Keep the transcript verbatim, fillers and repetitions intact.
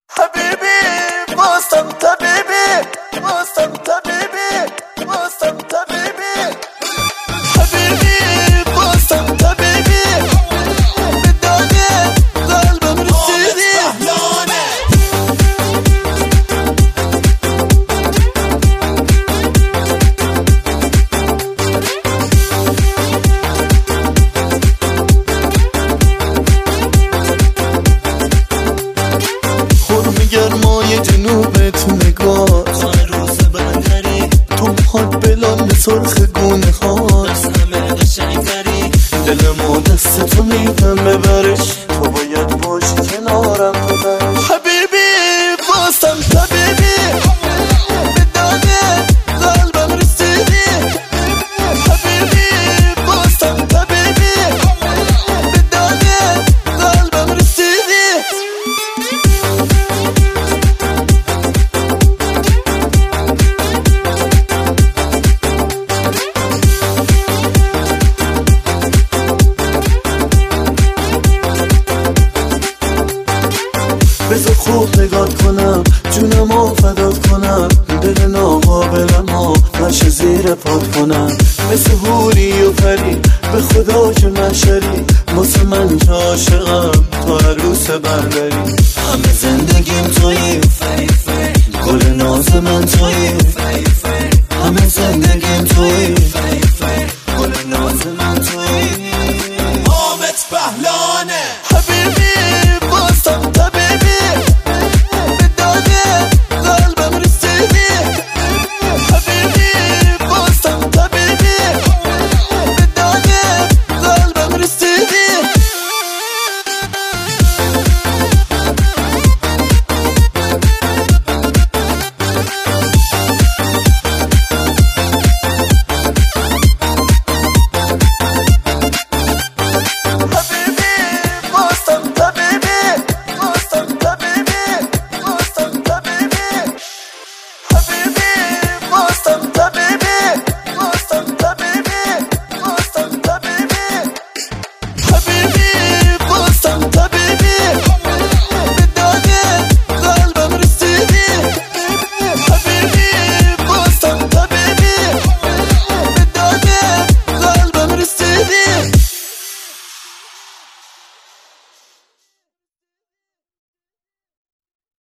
حبيبي بوسم طبيبي بوسم طبيبي بوسم طبيبي حبيبي بوسم طبيبي بدوني قلبي مرسيدي گرمای جنوبت نگاه روز بندری تو موهات بلال سرخ گونه هات از همه قشنگتری دلمو دست تو میدم ببرش تو باید باشی کنارم ببرش حبیبی بوسم طبیبی بدانی قلبم رسیدی حبیبی بوسم طبیبی بدانی قلبم رسیدی بذار خوب نگات کنم جونمو فدات کنم دل ناقابلمو نشه زیر پات کنم مثل حوری و پری به خدا که مشری واسه من که عاشقم تو عروس برداری همه زندگیم تویی گل ناز من تویی همه زندگیم تویی گل ناز من